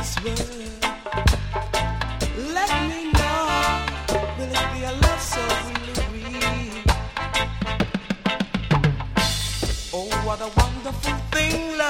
this world. Let me know, will it be a love so really real? Oh, what a wonderful thing.